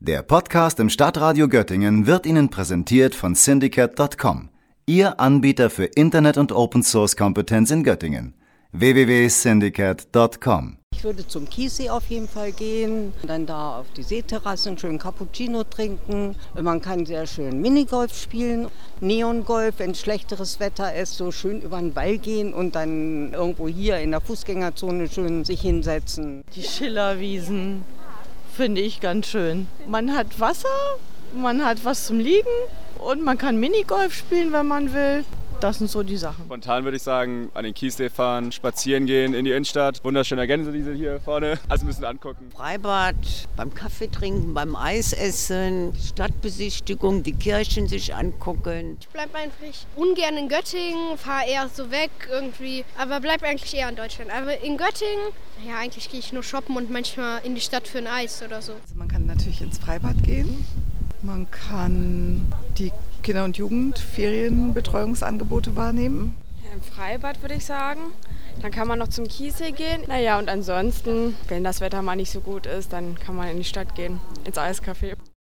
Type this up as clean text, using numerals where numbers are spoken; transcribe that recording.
Der Podcast im Stadtradio Göttingen wird Ihnen präsentiert von Syndicate.com, Ihr Anbieter für Internet- und Open-Source-Kompetenz in Göttingen. www.syndicate.com. Ich würde zum Chiemsee auf jeden Fall gehen, dann da auf die Seeterrasse einen schönen Cappuccino trinken. Man kann sehr schön Minigolf spielen, Neongolf, wenn schlechteres Wetter ist, so schön über den Wall gehen und dann irgendwo hier in der Fußgängerzone schön sich hinsetzen. Die Schillerwiesen finde ich ganz schön. Man hat Wasser, man hat was zum Liegen und man kann Minigolf spielen, wenn man will. Das sind so die Sachen. Spontan würde ich sagen, an den Chiemsee fahren, spazieren gehen in die Innenstadt. Wunderschöner Gänsewiese hier vorne. Also ein bisschen angucken. Freibad, beim Kaffee trinken, beim Eis essen, Stadtbesichtigung, die Kirchen sich angucken. Ich bleibe eigentlich ungern in Göttingen, fahre eher so weg irgendwie, aber bleibe eigentlich eher in Deutschland. Aber in Göttingen, ja, eigentlich gehe ich nur shoppen und manchmal in die Stadt für ein Eis oder so. Also man kann natürlich ins Freibad gehen. Man kann die Kinder- und Jugendferienbetreuungsangebote wahrnehmen. Ja, im Freibad würde ich sagen. Dann kann man noch zum Chiemsee gehen. Naja, und ansonsten, wenn das Wetter mal nicht so gut ist, dann kann man in die Stadt gehen, ins Eiscafé.